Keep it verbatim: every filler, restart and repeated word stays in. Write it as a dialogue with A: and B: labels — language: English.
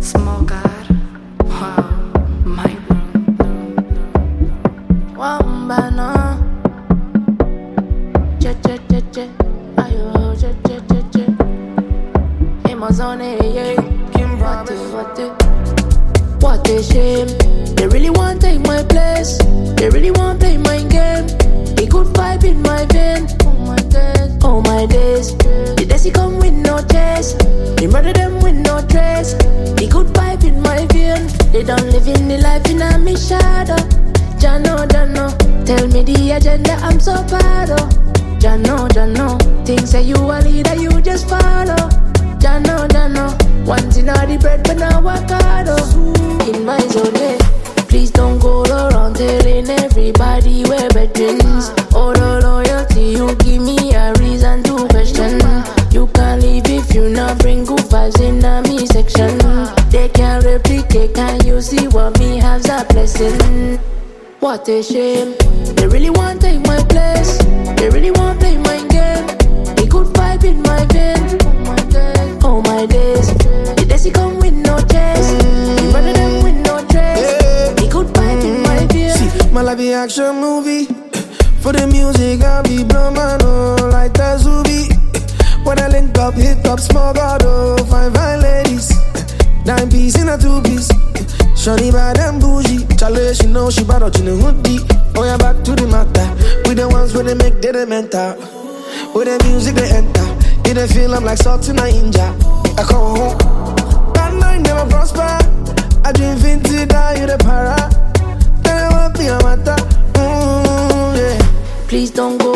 A: Small God, wow, my room.
B: Wambana, che che che che, ayo che che che che. Amazon, yeah, what the, what the, what a shame. They really want take my place. They really want play my game. A good vibe in my vein. Oh my days, oh my days. The days he come with no chase. They murder them with no trace. The good vibe in my vein. They don't live in the life in a me shadow. Jano, Jano, tell me the agenda, I'm so proud of. Jano, Jano, things say you a leader, you just follow. Jano, Jano, once in all the bread, but now I got in my zone, yeah. Please don't go around telling everybody we're veterans. All the loyalty, you give me a reason to question. You can't leave if you not bring good vibes in a me section. They can't replicate, can you see what me has a blessing? What a shame. They really want take my place. They really want play my game. A good vibe in my vein. Oh my days. The days he come with no chase. You running them with no trace. A good vibe in my vein.
C: See, my life be action movie. For the music I be blown man, oh, like a Zubi. When I link up, hit up, small God, oh, fine, fine ladies. Nine piece in a two piece. Shawty bad and bougie. Charlie, she know she bad out in the hoodie. Oh, yeah, back to the matter. We the ones where they make they mental. With the music they enter. It they feel I'm like salt in a inja. I come home. That night never prosper. I dream vintage, die you the para. Then I want to be a matter. Mm, yeah.
B: Please don't go